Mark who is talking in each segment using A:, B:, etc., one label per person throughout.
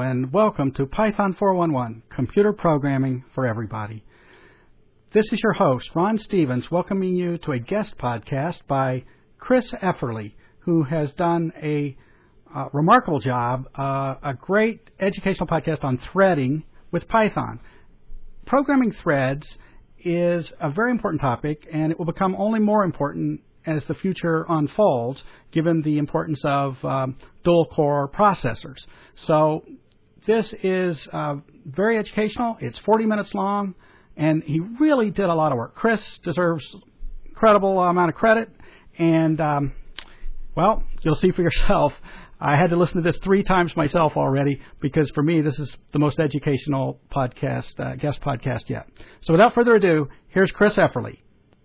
A: and welcome to Python 411, Computer Programming for Everybody. This is your host, Ron Stevens, welcoming you to a guest podcast by Chris Efferly, who has done a remarkable job, a great educational podcast on threading with Python. Programming threads is a very important topic, and it will become only more important as the future unfolds, given the importance of dual-core processors. So this is very educational. It's 40 minutes long, and he really did a lot of work. Chris deserves incredible amount of credit, and, well, you'll see for yourself. I had to listen to this 3 times myself already because, for me, this is the most educational podcast, guest podcast yet. So without further ado, here's Chris Efferly.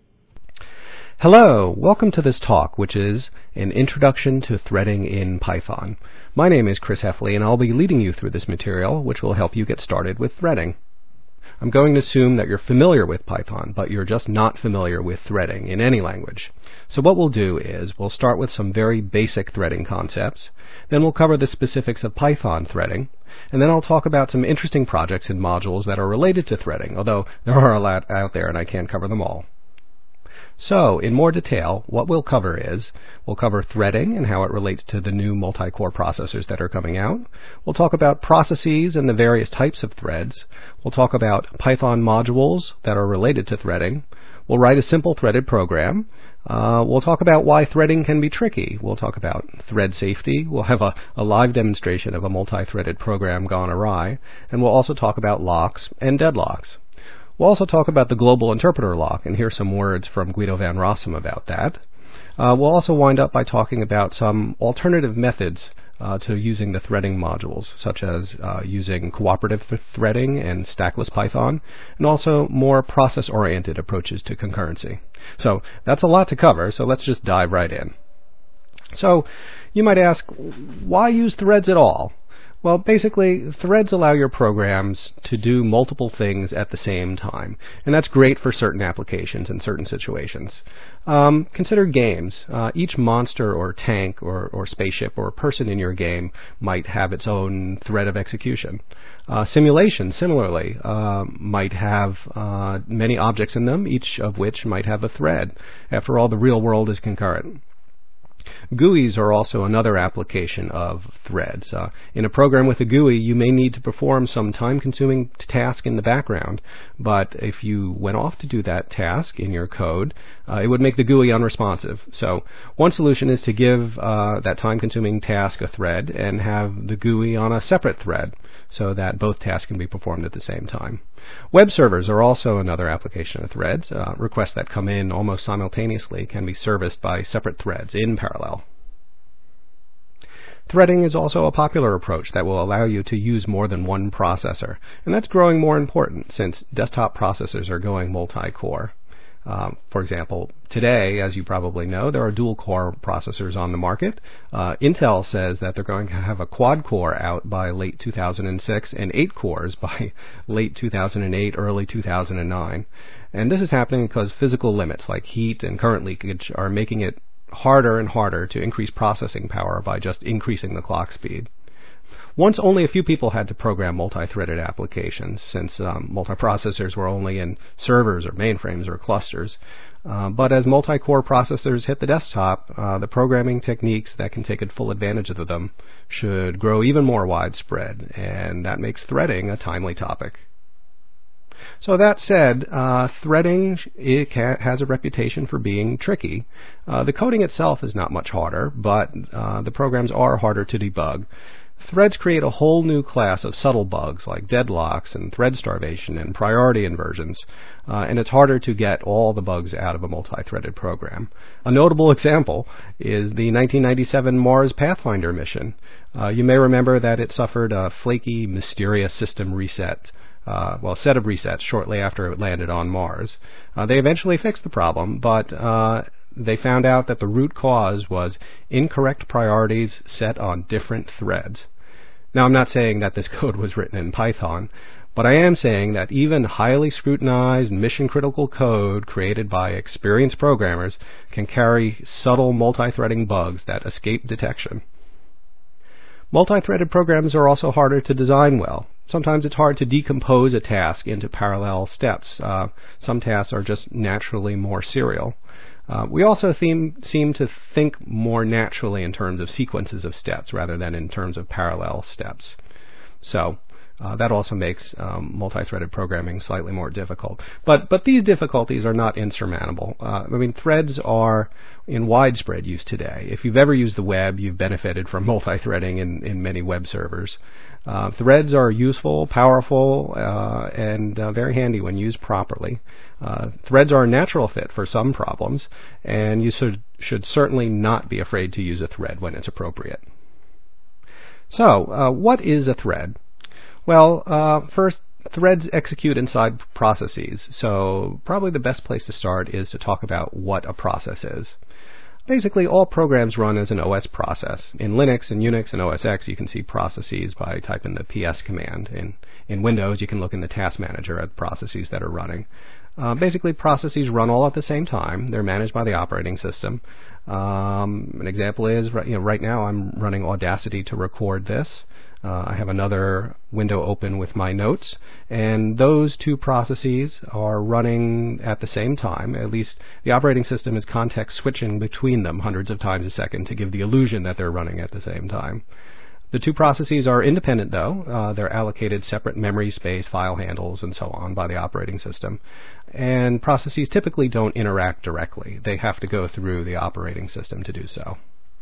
B: Hello, welcome to this talk, which is an introduction to threading in Python. My name is Chris Efferly, and I'll be leading you through this material, which will help you get started with threading. I'm going to assume that you're familiar with Python, but you're just not familiar with threading in any language. So what we'll do is we'll start with some very basic threading concepts, then we'll cover the specifics of Python threading, and then I'll talk about some interesting projects and modules that are related to threading, although there are a lot out there and I can't cover them all. So, in more detail, what we'll cover is, we'll cover threading and how it relates to the new multi-core processors that are coming out. We'll talk about processes and the various types of threads. We'll talk about Python modules that are related to threading. We'll write a simple threaded program. We'll talk about why threading can be tricky. We'll talk about thread safety. We'll have a live demonstration of a multi-threaded program gone awry. And we'll also talk about locks and deadlocks. We'll also talk about the global interpreter lock and hear some words from Guido van Rossum about that. We'll also wind up by talking about some alternative methods to using the threading modules, such as using cooperative threading and stackless Python, and also more process-oriented approaches to concurrency. So that's a lot to cover, so let's just dive right in. So you might ask, why use threads at all? Well, basically, threads allow your programs to do multiple things at the same time, and that's great for certain applications and certain situations. Consider games. Each monster or tank or spaceship or person in your game might have its own thread of execution. Simulations, similarly, might have many objects in them, each of which might have a thread. After all, the real world is concurrent. GUIs are also another application of threads. In a program with a GUI, you may need to perform some time-consuming task in the background, but if you went off to do that task in your code, it would make the GUI unresponsive. So one solution is to give that time-consuming task a thread and have the GUI on a separate thread so that both tasks can be performed at the same time. Web servers are also another application of threads. Requests that come in almost simultaneously can be serviced by separate threads in parallel. Threading is also a popular approach that will allow you to use more than one processor, and that's growing more important since desktop processors are going multi-core. For example, today, as you probably know, there are dual-core processors on the market. Intel says that they're going to have a quad-core out by late 2006 and 8 cores by late 2008, early 2009. And this is happening because physical limits like heat and current leakage are making it harder and harder to increase processing power by just increasing the clock speed. Once only a few people had to program multi-threaded applications, since multiprocessors were only in servers or mainframes or clusters. But as multi-core processors hit the desktop, the programming techniques that can take full advantage of them should grow even more widespread, and that makes threading a timely topic. So that said, threading has a reputation for being tricky. The coding itself is not much harder, but the programs are harder to debug. Threads create a whole new class of subtle bugs like deadlocks and thread starvation and priority inversions, and it's harder to get all the bugs out of a multi-threaded program. A notable example is the 1997 Mars Pathfinder mission. You may remember that it suffered a flaky, mysterious system reset. Set of resets shortly after it landed on Mars. They eventually fixed the problem, but they found out that the root cause was incorrect priorities set on different threads. Now, I'm not saying that this code was written in Python, but I am saying that even highly scrutinized mission-critical code created by experienced programmers can carry subtle multi-threading bugs that escape detection. Multi-threaded programs are also harder to design well. Sometimes it's hard to decompose a task into parallel steps. Some tasks are just naturally more serial. We also seem to think more naturally in terms of sequences of steps rather than in terms of parallel steps. So that also makes multi-threaded programming slightly more difficult. But these difficulties are not insurmountable. Threads are in widespread use today. If you've ever used the web, you've benefited from multi-threading in many web servers. Threads are useful, powerful, and very handy when used properly. Threads are a natural fit for some problems, and you should certainly not be afraid to use a thread when it's appropriate. So, what is a thread? Well, first, threads execute inside processes, so probably the best place to start is to talk about what a process is. Basically, all programs run as an OS process. In Linux and Unix and OS X, you can see processes by typing the ps command. In Windows, you can look in the task manager at processes that are running. Basically, processes run all at the same time. They're managed by the operating system. An example is, right now I'm running Audacity to record this. I have another window open with my notes, and those two processes are running at the same time. At least the operating system is context switching between them hundreds of times a second to give the illusion that they're running at the same time. The two processes are independent, though. They're allocated separate memory space, file handles, and so on by the operating system. And processes typically don't interact directly. They have to go through the operating system to do so.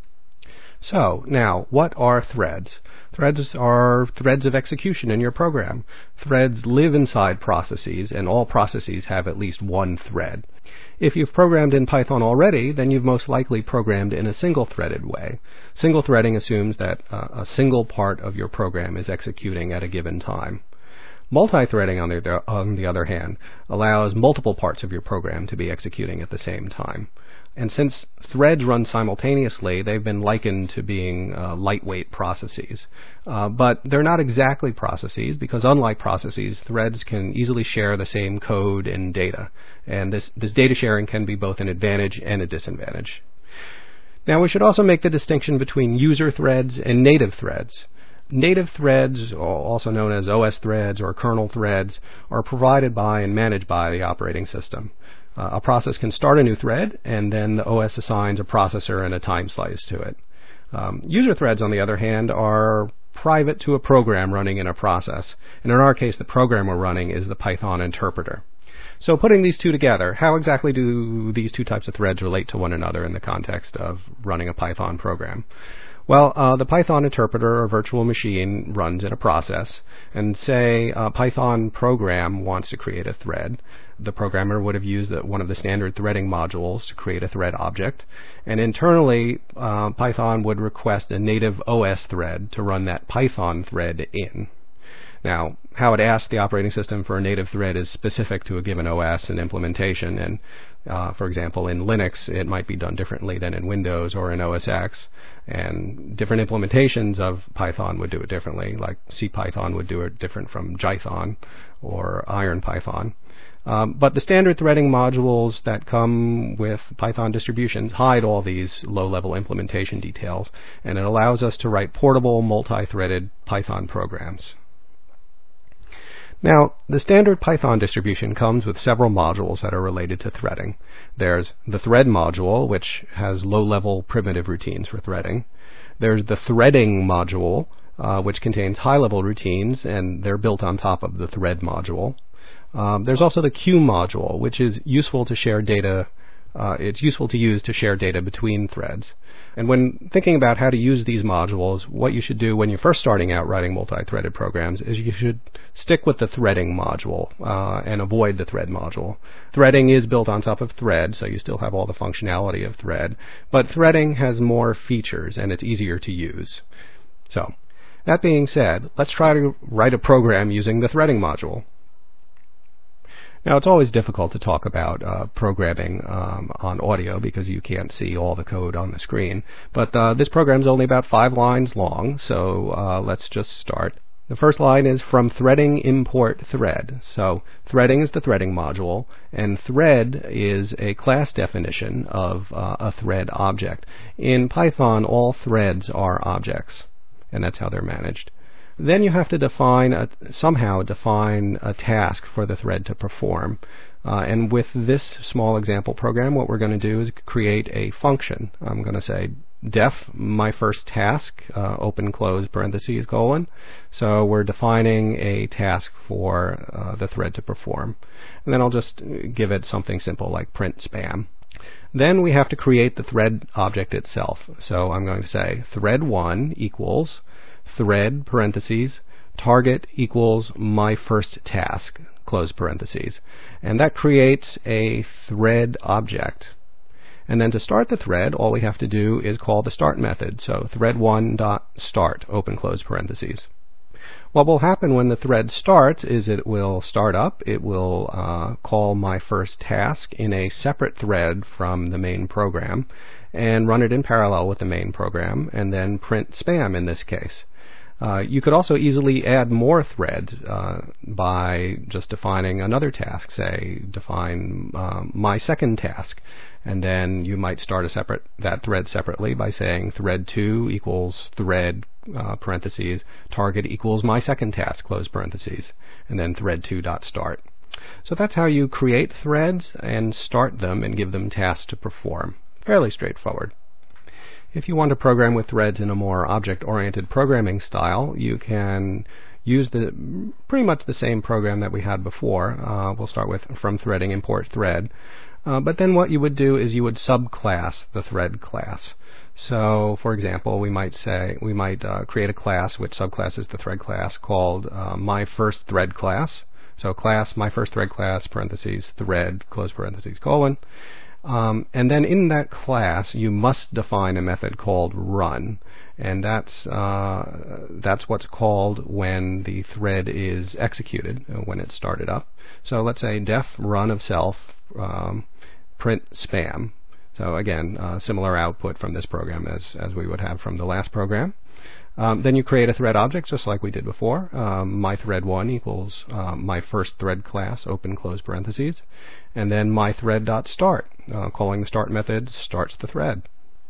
B: So, now, what are threads? Threads are threads of execution in your program. Threads live inside processes, and all processes have at least one thread. If you've programmed in Python already, then you've most likely programmed in a single-threaded way. Single threading assumes that a single part of your program is executing at a given time. Multi-threading, on the other hand, allows multiple parts of your program to be executing at the same time. And since threads run simultaneously, they've been likened to being lightweight processes. But they're not exactly processes, because unlike processes, threads can easily share the same code and data. And this data sharing can be both an advantage and a disadvantage. Now, we should also make the distinction between user threads and native threads. Native threads, also known as OS threads or kernel threads, are provided by and managed by the operating system. A process can start a new thread, and then the OS assigns a processor and a time slice to it. User threads, on the other hand, are private to a program running in a process. And in our case, the program we're running is the Python interpreter. So putting these two together, how exactly do these two types of threads relate to one another in the context of running a Python program? Well, the Python interpreter or virtual machine runs in a process, and say a Python program wants to create a thread. The programmer would have used one of the standard threading modules to create a thread object, and internally Python would request a native OS thread to run that Python thread in. Now, how it asks the operating system for a native thread is specific to a given OS and implementation, and for example, in Linux, it might be done differently than in Windows or in OS X, and different implementations of Python would do it differently, like CPython would do it different from Jython or IronPython. But the standard threading modules that come with Python distributions hide all these low-level implementation details, and it allows us to write portable, multi-threaded Python programs. Now, the standard Python distribution comes with several modules that are related to threading. There's the thread module, which has low-level primitive routines for threading. There's the threading module, which contains high-level routines, and they're built on top of the thread module. There's also the queue module, which is useful to share data. It's useful to use to share data between threads. And when thinking about how to use these modules, what you should do when you're first starting out writing multi-threaded programs is you should stick with the threading module and avoid the thread module. Threading is built on top of thread, so you still have all the functionality of thread, but threading has more features and it's easier to use. So, that being said, let's try to write a program using the threading module. Now, it's always difficult to talk about programming on audio because you can't see all the code on the screen. But this program is only about 5 lines long, so let's just start. The first line is from threading import thread. So threading is the threading module, and thread is a class definition of a thread object. In Python, all threads are objects. and that's how they're managed. Then you have to somehow define a task for the thread to perform. And with this small example program, what we're going to do is create a function. I'm going to say def my first task, open close parentheses colon. So we're defining a task for the thread to perform. And then I'll just give it something simple like print spam. Then we have to create the thread object itself. So I'm going to say thread1 equals thread parentheses target equals my first task close parentheses, and that creates a thread object. And then to start the thread, all we have to do is call the start method. So thread1.start open close parentheses. What will happen when the thread starts is it will start up. It will call my first task in a separate thread from the main program and run it in parallel with the main program, and then print spam in this case. You could also easily add more threads by just defining another task. Say, define my second task, and then you might start that thread separately by saying thread2 equals thread parentheses target equals my second task close parentheses, and then thread2.start. So that's how you create threads and start them and give them tasks to perform. Fairly straightforward. If you want to program with threads in a more object-oriented programming style, you can use pretty much the same program that we had before. We'll start with from threading import thread. But then what you would do is you would subclass the thread class. So, for example, we might create a class which subclasses the thread class called my first thread class. So class my first thread class parentheses thread close parentheses colon. And then in that class, you must define a method called run, and that's what's called when the thread is executed, when it's started up. So let's say def run of self print spam. So again, similar output from this program as we would have from the last program. Then you create a thread object just like we did before. My thread1 equals my first thread class open close parentheses, and then my thread.start, calling the start method starts the thread.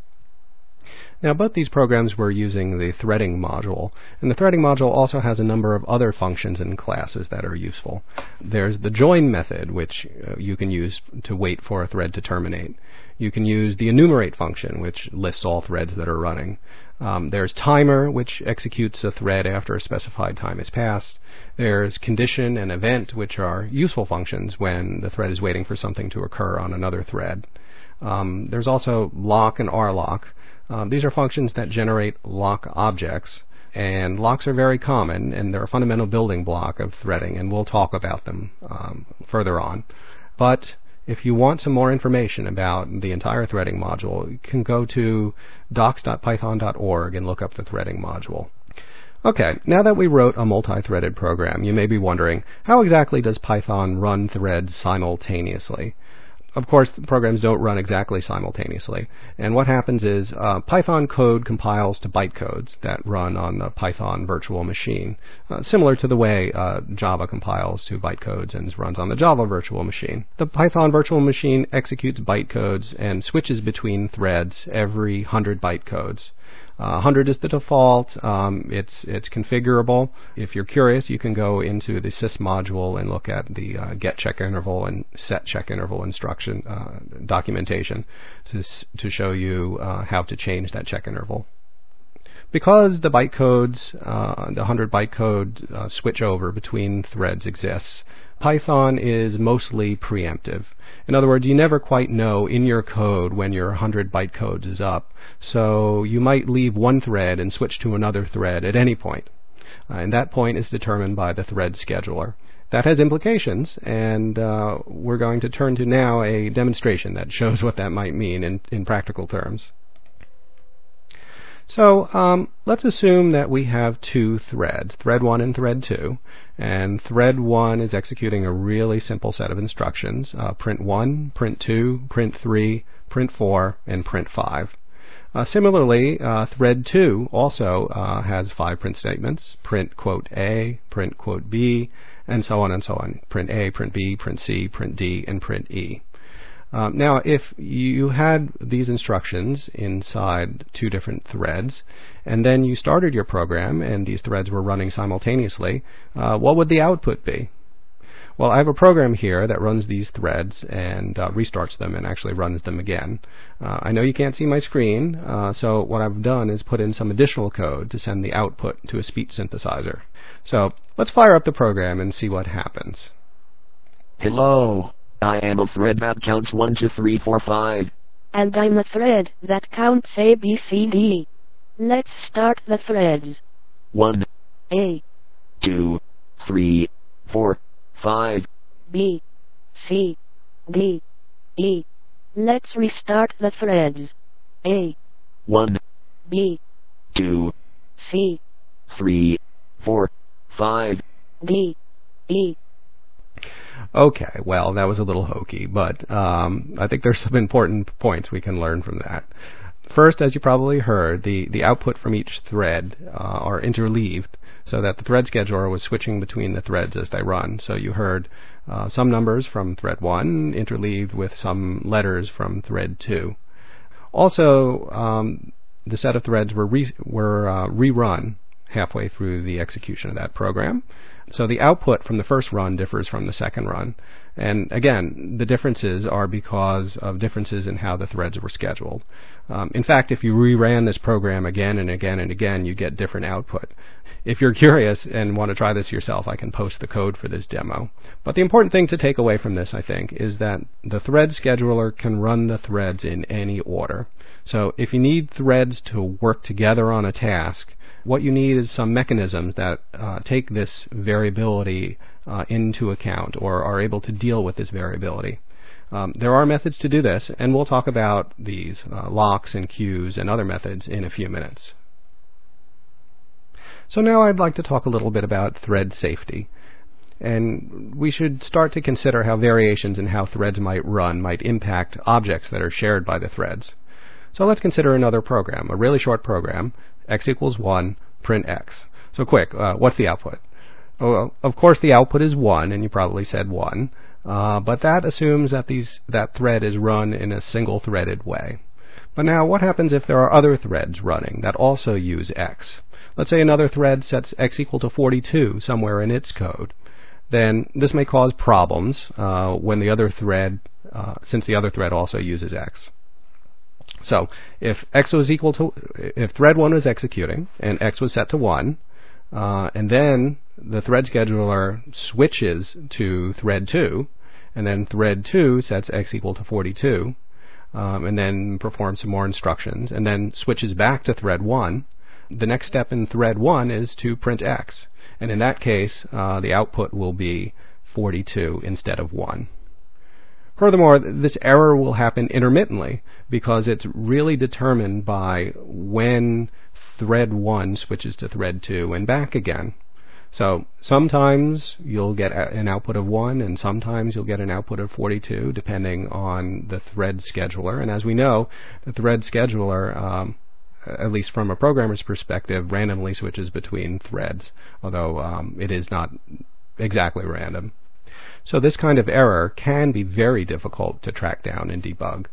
B: Now both these programs were using the threading module, and the threading module also has a number of other functions and classes that are useful. There's the join method, which you can use to wait for a thread to terminate. You can use the enumerate function, which lists all threads that are running. There's timer, which executes a thread after a specified time has passed. There's condition and event, which are useful functions when the thread is waiting for something to occur on another thread. There's also lock and rlock. These are functions that generate lock objects, and locks are very common, and they're a fundamental building block of threading, and we'll talk about them further on. But if you want some more information about the entire threading module, you can go to docs.python.org and look up the threading module. Okay, now that we wrote a multi-threaded program, you may be wondering, how exactly does Python run threads simultaneously? Of course, programs don't run exactly simultaneously, and what happens is Python code compiles to bytecodes that run on the Python virtual machine, similar to the way Java compiles to bytecodes and runs on the Java virtual machine. The Python virtual machine executes bytecodes and switches between threads every 100 bytecodes. 100 is the default. It's configurable. If you're curious, you can go into the sys module and look at the get check interval and set check interval instruction documentation to show you how to change that check interval. Because the bytecodes, the 100 bytecode switch over between threads exists, Python is mostly preemptive. In other words, you never quite know in your code when your 100 bytecodes is up, so you might leave one thread and switch to another thread at any point. And that point is determined by the thread scheduler. That has implications, and we're going to turn to now a demonstration that shows what that might mean in practical terms. So let's assume that we have two threads, thread 1 and thread 2, and thread 1 is executing a really simple set of instructions, print 1, print 2, print 3, print 4, and print 5. Similarly, thread 2 also has 5 print statements, print quote A, print quote B, and so on and so on. Print A, print B, print C, print D, and print E. Now, if you had these instructions inside two different threads, and then you started your program and these threads were running simultaneously, what would the output be? Well, I have a program here that runs these threads and restarts them and actually runs them again. I know you can't see my screen, so what I've done is put in some additional code to send the output to a speech synthesizer. So let's fire up the program and see what happens.
C: Hello, I am a thread that counts 1, 2, 3, 4, 5.
D: And I'm a thread that counts A, B, C, D. Let's start the threads.
C: 1,
D: A,
C: 2, 3, 4, 5.
D: B, C, D, E. Let's restart the threads. A,
C: 1,
D: B,
C: 2,
D: C,
C: 3, 4, 5.
D: D, E.
B: Okay, well, that was a little hokey, but I think there's some important points we can learn from that. First, as you probably heard, the output from each thread are interleaved, so that the thread scheduler was switching between the threads as they run. So you heard some numbers from thread 1 interleaved with some letters from thread 2. Also, the set of threads were rerun halfway through the execution of that program. So the output from the first run differs from the second run. And again, the differences are because of differences in how the threads were scheduled. In fact, if you reran this program again and again and again, you get different output. If you're curious and want to try this yourself, I can post the code for this demo. But the important thing to take away from this, I think, is that the thread scheduler can run the threads in any order. So if you need threads to work together on a task, what you need is some mechanisms that take this variability into account or are able to deal with this variability. There are methods to do this, and we'll talk about these locks and queues and other methods in a few minutes. So now I'd like to talk a little bit about thread safety. And we should start to consider how variations in how threads might run might impact objects that are shared by the threads. So let's consider another program, a really short program, x equals 1, print x. So quick, what's the output? Well, of course the output is 1, and you probably said 1, but that assumes that that thread is run in a single-threaded way. But now what happens if there are other threads running that also use x? Let's say another thread sets x equal to 42 somewhere in its code. Then this may cause problems when the other thread, since the other thread also uses x. So if if thread 1 was executing and x was set to 1, and then the thread scheduler switches to thread 2, and then thread 2 sets x equal to 42, and then performs some more instructions, and then switches back to thread 1, the next step in thread 1 is to print x. And in that case, the output will be 42 instead of 1. Furthermore, this error will happen intermittently because it's really determined by when thread 1 switches to thread 2 and back again. So sometimes you'll get an output of 1 and sometimes you'll get an output of 42 depending on the thread scheduler. And as we know, the thread scheduler, at least from a programmer's perspective, randomly switches between threads, although it is not exactly random. So this kind of error can be very difficult to track down and debug.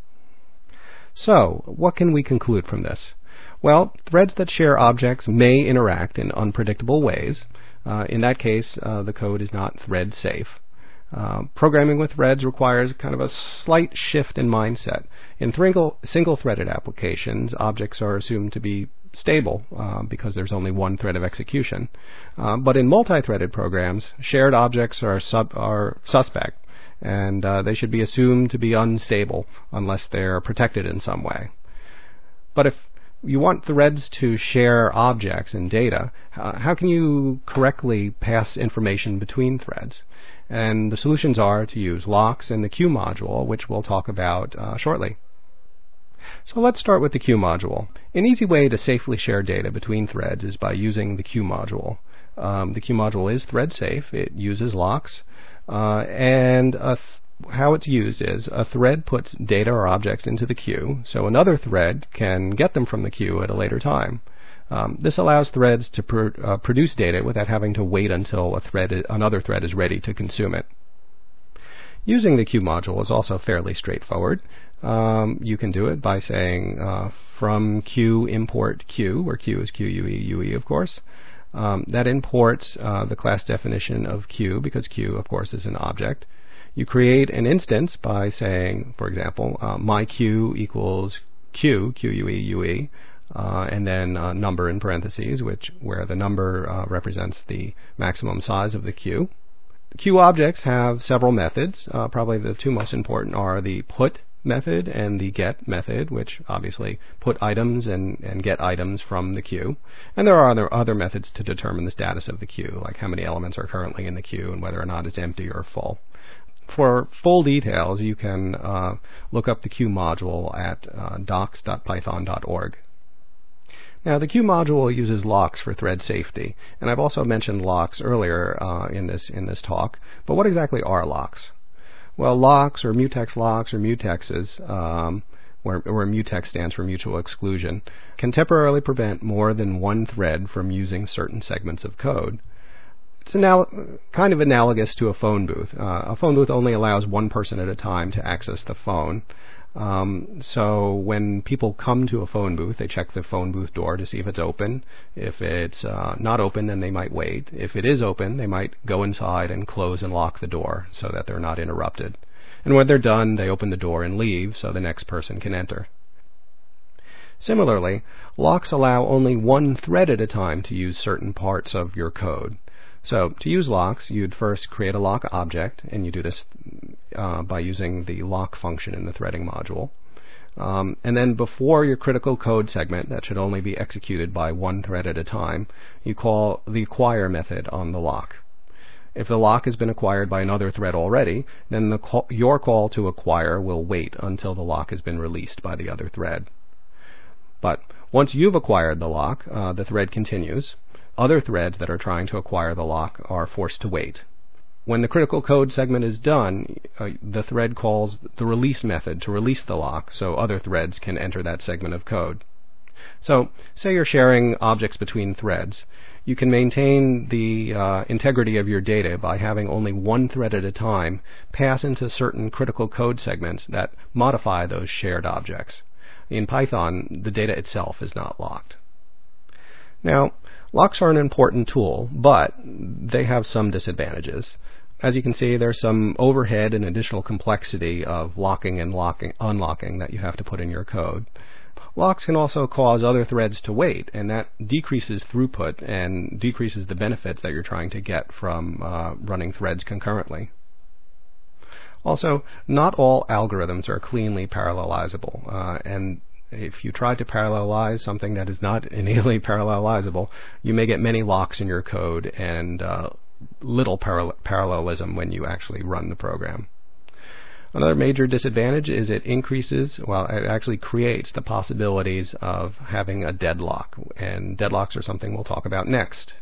B: So what can we conclude from this? Well, threads that share objects may interact in unpredictable ways. In that case, the code is not thread safe. Programming with threads requires kind of a slight shift in mindset. In single-threaded applications, objects are assumed to be stable because there's only one thread of execution. But in multi-threaded programs, shared objects are suspect, and they should be assumed to be unstable unless they're protected in some way. But if you want threads to share objects and data, how can you correctly pass information between threads? And the solutions are to use locks and the queue module, which we'll talk about shortly. So let's start with the queue module. An easy way to safely share data between threads is by using the queue module. The queue module is thread safe. It uses locks. And how it's used is a thread puts data or objects into the queue, so another thread can get them from the queue at a later time. This allows threads to produce data without having to wait until another thread is ready to consume it. Using the Q module is also fairly straightforward. You can do it by saying from Q import Q, where Q is QUE, of course. That imports the class definition of Q, because Q, of course, is an object. You create an instance by saying, for example, my Q equals Q, QUE, and then number in parentheses, where the number represents the maximum size of the queue. Queue objects have several methods. Probably the two most important are the put method and the get method, which obviously put items and get items from the queue. And there are other methods to determine the status of the queue, like how many elements are currently in the queue and whether or not it's empty or full. For full details, you can look up the Q module at docs.python.org. Now, the Q module uses locks for thread safety, and I've also mentioned locks earlier in this talk. But what exactly are locks? Well, locks, or mutex locks, or mutexes, where mutex stands for mutual exclusion, can temporarily prevent more than one thread from using certain segments of code. It's kind of analogous to a phone booth. A phone booth only allows one person at a time to access the phone. So when people come to a phone booth, they check the phone booth door to see if it's open. If it's not open, then they might wait. If it is open, they might go inside and close and lock the door so that they're not interrupted. And when they're done, they open the door and leave so the next person can enter. Similarly, locks allow only one thread at a time to use certain parts of your code. So to use locks, you'd first create a lock object, and you do this by using the lock function in the threading module. And then before your critical code segment, that should only be executed by one thread at a time, you call the acquire method on the lock. If the lock has been acquired by another thread already, then your call to acquire will wait until the lock has been released by the other thread. But once you've acquired the lock, the thread continues. Other threads that are trying to acquire the lock are forced to wait. When the critical code segment is done, the thread calls the release method to release the lock so other threads can enter that segment of code. So, say you're sharing objects between threads. You can maintain the integrity of your data by having only one thread at a time pass into certain critical code segments that modify those shared objects. In Python, the data itself is not locked. Now, locks are an important tool, but they have some disadvantages. As you can see, there's some overhead and additional complexity of locking and unlocking that you have to put in your code. Locks can also cause other threads to wait, and that decreases throughput and decreases the benefits that you're trying to get from running threads concurrently. Also, not all algorithms are cleanly parallelizable, and if you try to parallelize something that is not innately parallelizable, you may get many locks in your code and little parallelism when you actually run the program. Another major disadvantage is it actually creates the possibilities of having a deadlock, and deadlocks are something we'll talk about next.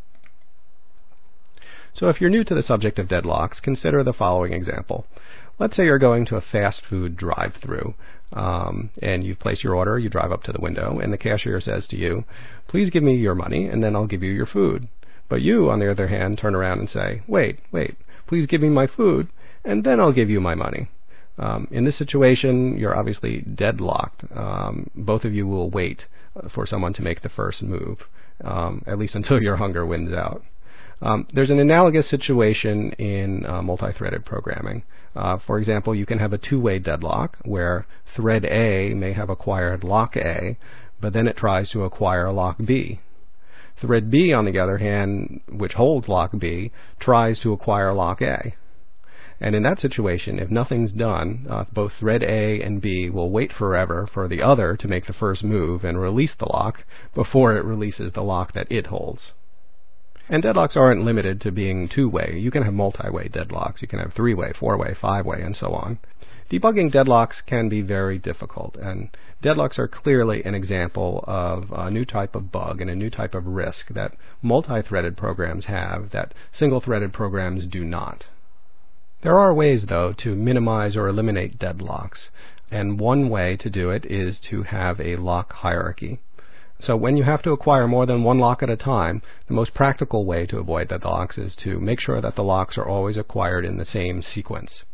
B: So if you're new to the subject of deadlocks, consider the following example. Let's say you're going to a fast food drive-thru, and you place your order, you drive up to the window, and the cashier says to you, "Please give me your money, and then I'll give you your food." But you, on the other hand, turn around and say, wait, please give me my food, and then I'll give you my money. In this situation, you're obviously deadlocked. Both of you will wait for someone to make the first move, at least until your hunger wins out. There's an analogous situation in multi-threaded programming. For example, you can have a two-way deadlock where thread A may have acquired lock A, but then it tries to acquire lock B. Thread B, on the other hand, which holds lock B, tries to acquire lock A. And in that situation, if nothing's done, both thread A and B will wait forever for the other to make the first move and release the lock before it releases the lock that it holds. And deadlocks aren't limited to being two-way. You can have multi-way deadlocks. You can have three-way, four-way, five-way, and so on. Debugging deadlocks can be very difficult, and deadlocks are clearly an example of a new type of bug and a new type of risk that multi-threaded programs have that single-threaded programs do not. There are ways, though, to minimize or eliminate deadlocks, and one way to do it is to have a lock hierarchy. So when you have to acquire more than one lock at a time, the most practical way to avoid deadlocks is to make sure that the locks are always acquired in the same sequence.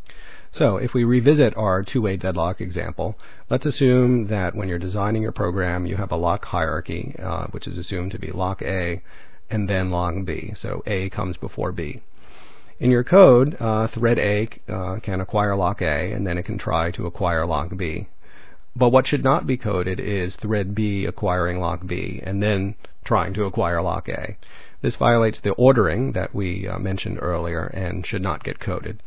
B: So if we revisit our two-way deadlock example, let's assume that when you're designing your program, you have a lock hierarchy, which is assumed to be lock A and then lock B. So A comes before B. In your code, thread A can acquire lock A, and then it can try to acquire lock B. But what should not be coded is thread B acquiring lock B and then trying to acquire lock A. This violates the ordering that we mentioned earlier and should not get coded.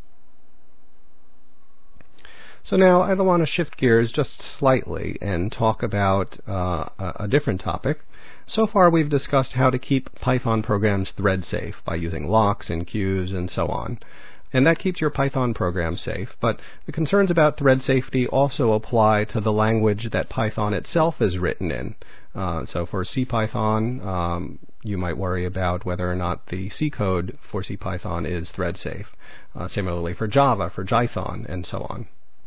B: So now I want to shift gears just slightly and talk about a different topic. So far we've discussed how to keep Python programs thread safe by using locks and queues and so on. And that keeps your Python program safe, but the concerns about thread safety also apply to the language that Python itself is written in. So for CPython, you might worry about whether or not the C code for CPython is thread safe. Similarly for Java, for Jython, and so on.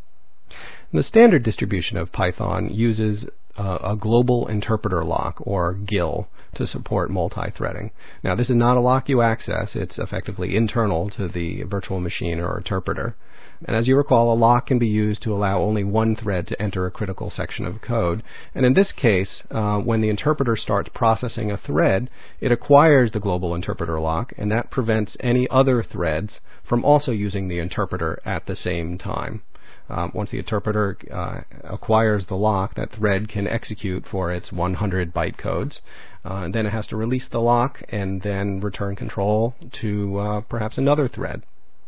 B: The standard distribution of Python uses a global interpreter lock, or GIL, to support multi-threading. Now, this is not a lock you access. It's effectively internal to the virtual machine or interpreter. And as you recall, a lock can be used to allow only one thread to enter a critical section of code. And in this case, when the interpreter starts processing a thread, it acquires the global interpreter lock, and that prevents any other threads from also using the interpreter at the same time. Once the interpreter acquires the lock, that thread can execute for its 100 bytecodes. And then it has to release the lock and then return control to perhaps another thread.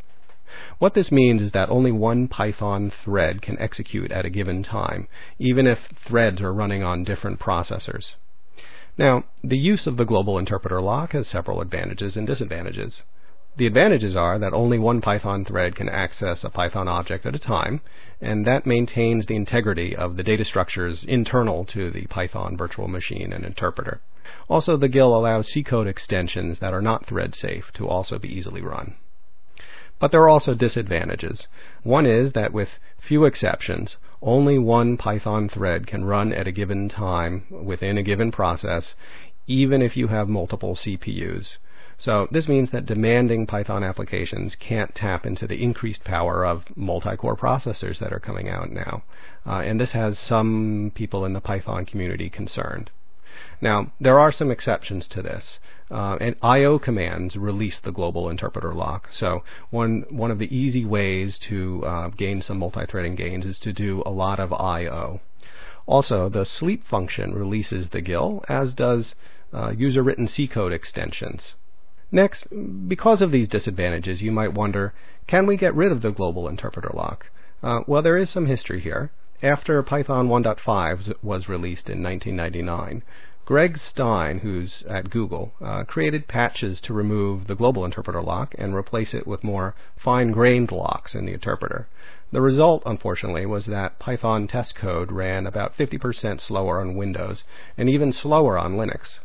B: What this means is that only one Python thread can execute at a given time, even if threads are running on different processors. Now, the use of the global interpreter lock has several advantages and disadvantages. The advantages are that only one Python thread can access a Python object at a time, and that maintains the integrity of the data structures internal to the Python virtual machine and interpreter. Also, the GIL allows C code extensions that are not thread safe to also be easily run. But there are also disadvantages. One is that with few exceptions, only one Python thread can run at a given time within a given process, even if you have multiple CPUs. So this means that demanding Python applications can't tap into the increased power of multi-core processors that are coming out now. And this has some people in the Python community concerned. Now, there are some exceptions to this. And I/O commands release the global interpreter lock. So one of the easy ways to gain some multi-threading gains is to do a lot of I/O. Also, the sleep function releases the GIL, as does user-written C code extensions. Next, because of these disadvantages, you might wonder, can we get rid of the global interpreter lock? Well, there is some history here. After Python 1.5 was released in 1999, Greg Stein, who's at Google, created patches to remove the global interpreter lock and replace it with more fine-grained locks in the interpreter. The result, unfortunately, was that Python test code ran about 50% slower on Windows and even slower on Linux.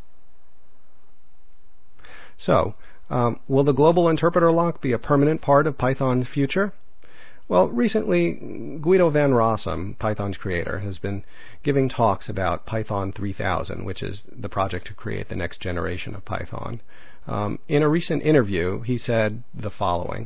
B: So, will the global interpreter lock be a permanent part of Python's future? Well, recently, Guido van Rossum, Python's creator, has been giving talks about Python 3000, which is the project to create the next generation of Python. In a recent interview, he said the following.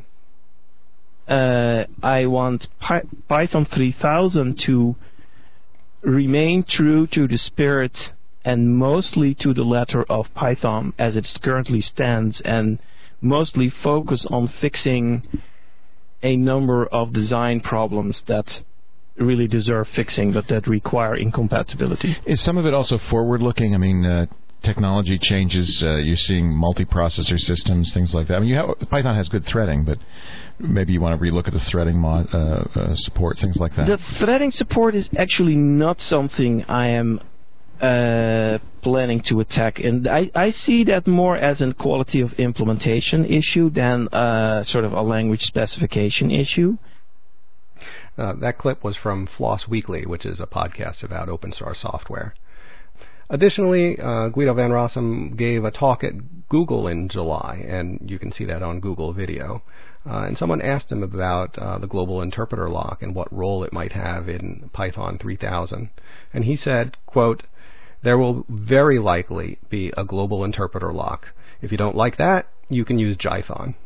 E: I want Python 3000 to remain true to the spirit and mostly to the letter of Python as it currently stands, and mostly focus on fixing a number of design problems that really deserve fixing but that require incompatibility.
F: Is some of it also forward-looking? I mean, technology changes, you're seeing multiprocessor systems, things like that. I mean, Python has good threading, but maybe you want to relook at the threading support, things like that.
E: The threading support is actually not something I am planning to attack, and I see that more as a quality of implementation issue than sort of a language specification issue.
B: That clip was from Floss Weekly, which is a podcast about open source software. Additionally, Guido van Rossum gave a talk at Google in July, and you can see that on Google Video. And someone asked him about the global interpreter lock and what role it might have in Python 3000. And he said, quote, "There will very likely be a global interpreter lock. If you don't like that, you can use Jython."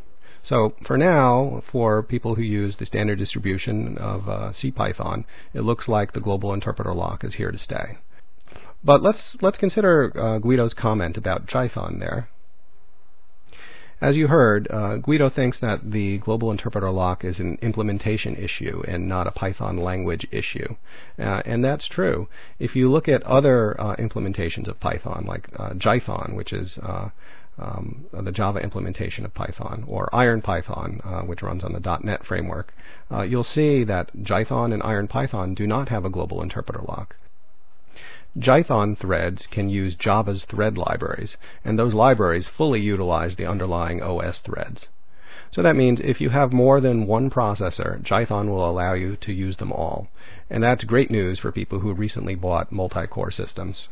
B: So for now, for people who use the standard distribution of CPython, it looks like the global interpreter lock is here to stay. But let's consider Guido's comment about Jython there. As you heard, Guido thinks that the global interpreter lock is an implementation issue and not a Python language issue. And that's true. If you look at other implementations of Python, like Jython, which is the Java implementation of Python, or IronPython, which runs on the .NET framework, you'll see that Jython and IronPython do not have a global interpreter lock. Jython threads can use Java's thread libraries, and those libraries fully utilize the underlying OS threads. So that means if you have more than one processor, Jython will allow you to use them all. And that's great news for people who recently bought multi-core systems.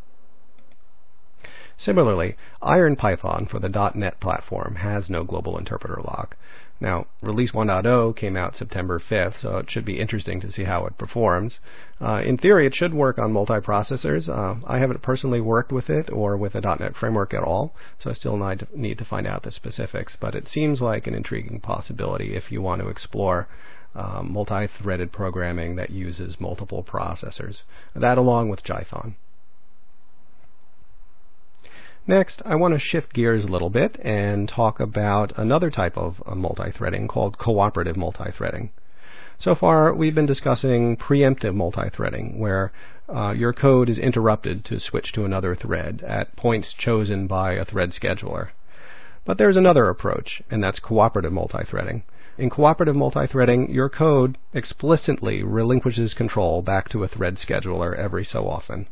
B: Similarly, IronPython for the .NET platform has no global interpreter lock. Now, Release 1.0 came out September 5th, so it should be interesting to see how it performs. In theory, it should work on multi-processors. I haven't personally worked with it or with the .NET framework at all, so I still need to find out the specifics, but it seems like an intriguing possibility if you want to explore multi-threaded programming that uses multiple processors. That along with Jython. Next, I want to shift gears a little bit and talk about another type of multi-threading called cooperative multi-threading. So far, we've been discussing preemptive multi-threading, where your code is interrupted to switch to another thread at points chosen by a thread scheduler. But there's another approach, and that's cooperative multi-threading. In cooperative multi-threading, your code explicitly relinquishes control back to a thread scheduler every so often.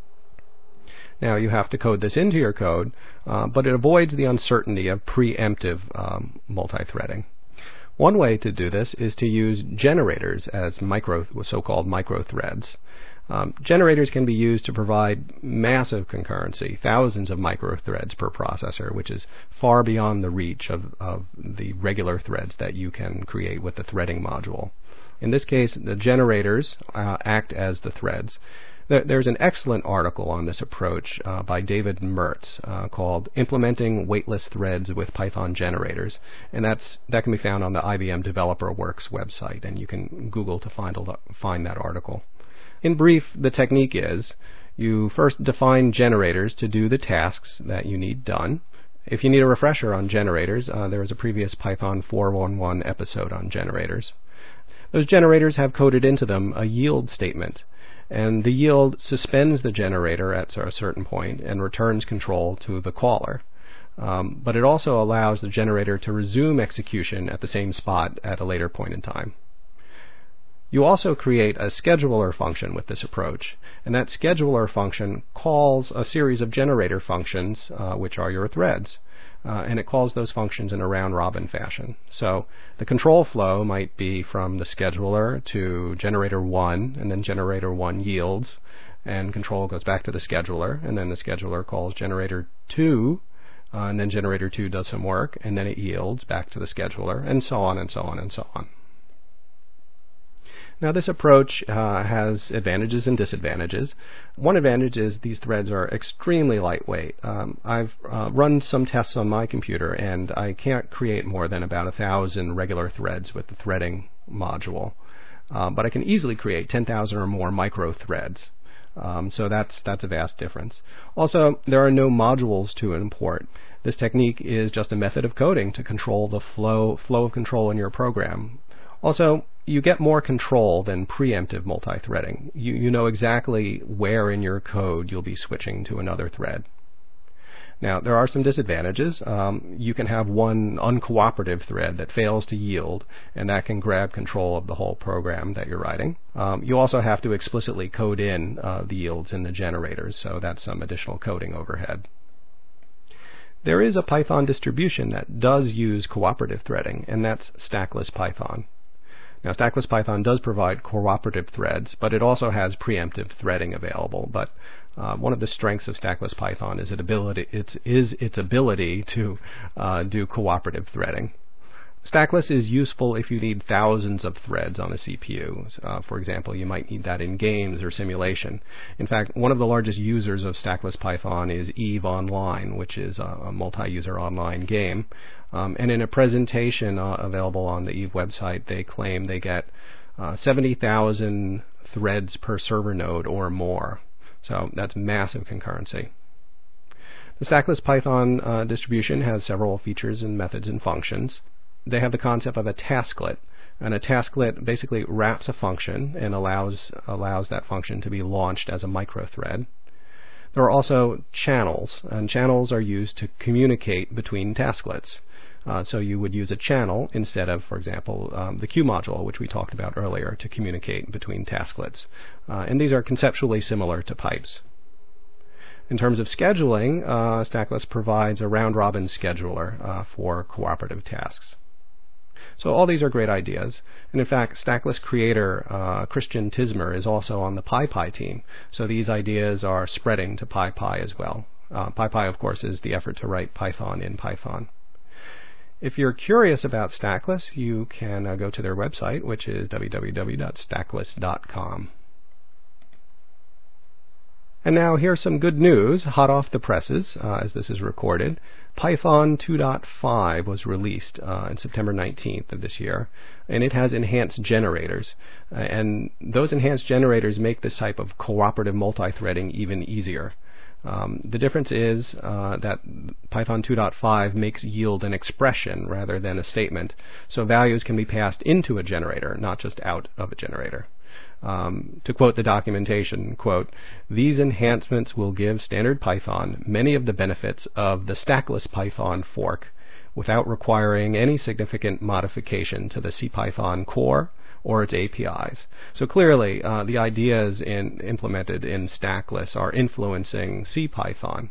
B: Now, you have to code this into your code, but it avoids the uncertainty of preemptive multi-threading. One way to do this is to use generators as so-called micro-threads. Generators can be used to provide massive concurrency, thousands of micro-threads per processor, which is far beyond the reach of the regular threads that you can create with the threading module. In this case, the generators act as the threads. There's an excellent article on this approach by David Mertz called Implementing Weightless Threads with Python Generators, and that can be found on the IBM Developer Works website, and you can Google to find that article. In brief, the technique is you first define generators to do the tasks that you need done. If you need a refresher on generators, there was a previous Python 4.1.1 episode on generators. Those generators have coded into them a yield statement, and the yield suspends the generator at a certain point and returns control to the caller. But it also allows the generator to resume execution at the same spot at a later point in time. You also create a scheduler function with this approach, and that scheduler function calls a series of generator functions, which are your threads. And it calls those functions in a round-robin fashion. So the control flow might be from the scheduler to generator 1, and then generator 1 yields, and control goes back to the scheduler, and then the scheduler calls generator 2, and then generator 2 does some work, and then it yields back to the scheduler, and so on and so on and so on. Now, this approach has advantages and disadvantages. One advantage is these threads are extremely lightweight. I've run some tests on my computer, and I can't create more than about 1,000 regular threads with the threading module. But I can easily create 10,000 or more micro threads. So that's a vast difference. Also, there are no modules to import. This technique is just a method of coding to control the flow of control in your program. Also, you get more control than preemptive multi-threading. You know exactly where in your code you'll be switching to another thread. Now, there are some disadvantages. You can have one uncooperative thread that fails to yield, and that can grab control of the whole program that you're writing. You also have to explicitly code in the yields in the generators, so that's some additional coding overhead. There is a Python distribution that does use cooperative threading, and that's Stackless Python. Now, Stackless Python does provide cooperative threads, but it also has preemptive threading available. But one of the strengths of Stackless Python is its ability to do cooperative threading. Stackless is useful if you need thousands of threads on a CPU. For example, you might need that in games or simulation. In fact, one of the largest users of Stackless Python is EVE Online, which is a multi-user online game. And in a presentation available on the EVE website, they claim they get 70,000 threads per server node or more. So that's massive concurrency. The stackless Python distribution has several features and methods and functions. They have the concept of a tasklet, and a tasklet basically wraps a function and allows that function to be launched as a microthread. There are also channels, and channels are used to communicate between tasklets. So you would use a channel instead of, for example, the queue module, which we talked about earlier, to communicate between tasklets. And these are conceptually similar to pipes. In terms of scheduling, Stackless provides a round-robin scheduler for cooperative tasks. So all these are great ideas. And in fact, Stackless creator Christian Tismer is also on the PyPy team. So these ideas are spreading to PyPy as well. PyPy, of course, is the effort to write Python in Python. If you're curious about Stackless, you can go to their website, which is www.stackless.com. And now here's some good news, hot off the presses, as this is recorded. Python 2.5 was released on September 19th of this year, and it has enhanced generators. And those enhanced generators make this type of cooperative multi-threading even easier. The difference is that Python 2.5 makes yield an expression rather than a statement, so values can be passed into a generator, not just out of a generator. To quote the documentation, quote, "These enhancements will give standard Python many of the benefits of the stackless Python fork without requiring any significant modification to the CPython core or its APIs." So clearly, the ideas implemented in stackless are influencing CPython.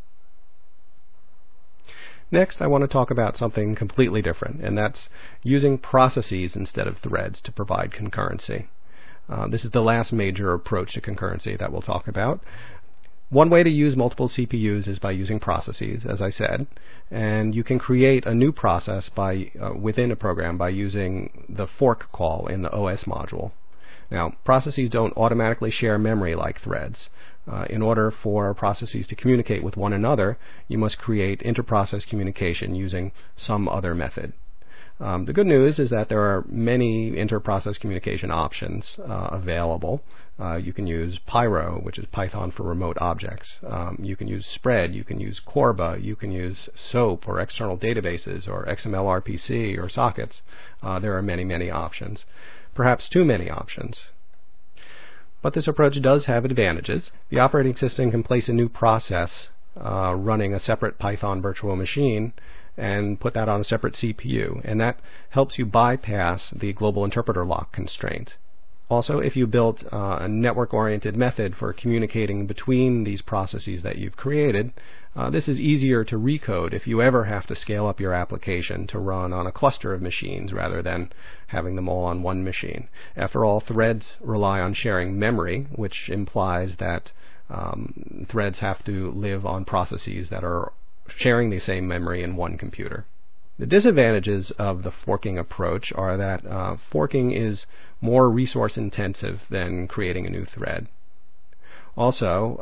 B: Next, I want to talk about something completely different, and that's using processes instead of threads to provide concurrency. This is the last major approach to concurrency that we'll talk about. One way to use multiple CPUs is by using processes, as I said, and you can create a new process within a program by using the fork call in the OS module. Now, processes don't automatically share memory like threads. In order for processes to communicate with one another, you must create inter-process communication using some other method. The good news is that there are many inter-process communication options available. You can use Pyro, which is Python for remote objects. You can use Spread, you can use Corba, you can use SOAP or external databases or XML-RPC or sockets. There are many, many options. Perhaps too many options. But this approach does have advantages. The operating system can place a new process running a separate Python virtual machine and put that on a separate CPU, and that helps you bypass the global interpreter lock constraint. Also, if you built a network-oriented method for communicating between these processes that you've created, this is easier to recode if you ever have to scale up your application to run on a cluster of machines rather than having them all on one machine. After all, threads rely on sharing memory, which implies that threads have to live on processes that are sharing the same memory in one computer. The disadvantages of the forking approach are that forking is more resource intensive than creating a new thread. Also,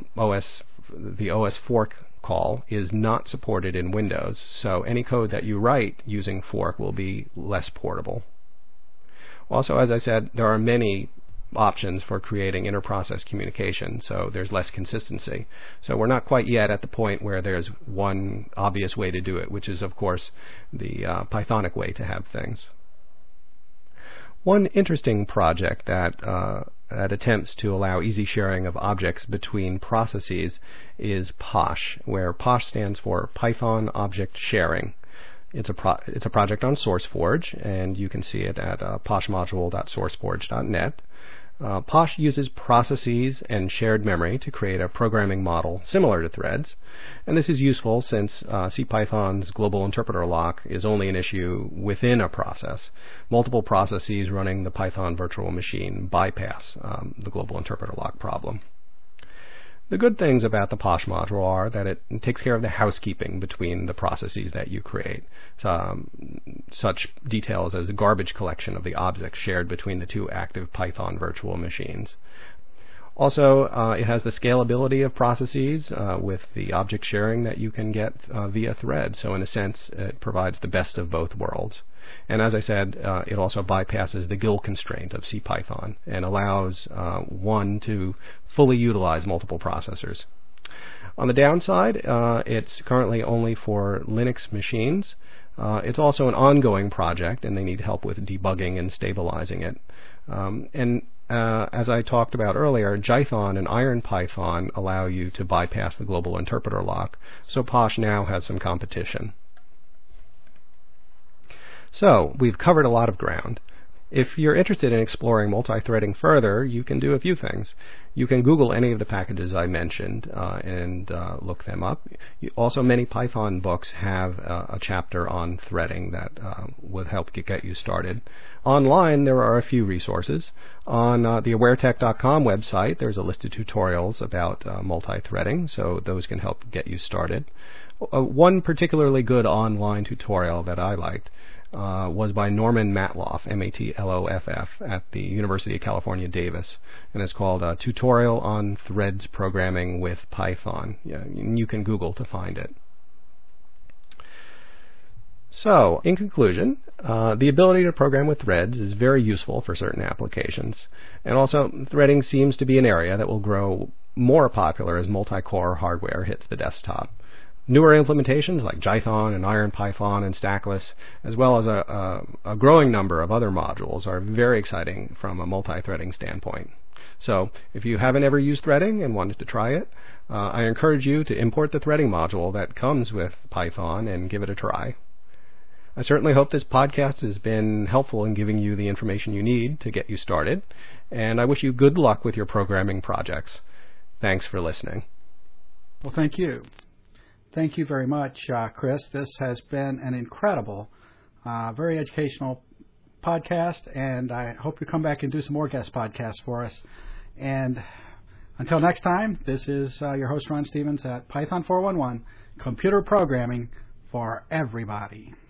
B: the OS fork call is not supported in Windows, so any code that you write using fork will be less portable. Also, as I said, there are many options for creating inter-process communication, so there's less consistency. So we're not quite yet at the point where there's one obvious way to do it, which is, of course, the Pythonic way to have things. One interesting project that attempts to allow easy sharing of objects between processes is POSH, where POSH stands for Python Object Sharing. It's a project on SourceForge, and you can see it at poshmodule.sourceforge.net. POSH uses processes and shared memory to create a programming model similar to threads, and this is useful since CPython's global interpreter lock is only an issue within a process. Multiple processes running the Python virtual machine bypass the global interpreter lock problem. The good things about the POSH module are that it takes care of the housekeeping between the processes that you create. Such details as the garbage collection of the objects shared between the two active Python virtual machines. Also, it has the scalability of processes with the object sharing that you can get via thread. So in a sense, it provides the best of both worlds. And as I said, it also bypasses the GIL constraint of CPython and allows one to fully utilize multiple processors. On the downside, it's currently only for Linux machines. It's also an ongoing project, and they need help with debugging and stabilizing it. As I talked about earlier, Jython and IronPython allow you to bypass the global interpreter lock, so Posh now has some competition. So, we've covered a lot of ground. If you're interested in exploring multi-threading further, you can do a few things. You can Google any of the packages I mentioned and look them up. Also, many Python books have a chapter on threading that will help get you started. Online, there are a few resources. On the awaretech.com website, there's a list of tutorials about multi-threading, so those can help get you started. One particularly good online tutorial that I liked was by Norman Matloff, M-A-T-L-O-F-F, at the University of California, Davis, and it's called Tutorial on Threads Programming with Python. You can Google to find it. So, in conclusion, the ability to program with threads is very useful for certain applications, and also threading seems to be an area that will grow more popular as multi-core hardware hits the desktop. Newer implementations like Jython and IronPython and Stackless, as well as a growing number of other modules, are very exciting from a multi-threading standpoint. So, if you haven't ever used threading and wanted to try it, I encourage you to import the threading module that comes with Python and give it a try. I certainly hope this podcast has been helpful in giving you the information you need to get you started, and I wish you good luck with your programming projects. Thanks for listening.
A: Well, thank you. Thank you very much, Chris. This has been an incredible, very educational podcast, and I hope you come back and do some more guest podcasts for us. And until next time, this is your host, Ron Stevens, at Python 411, computer programming for everybody.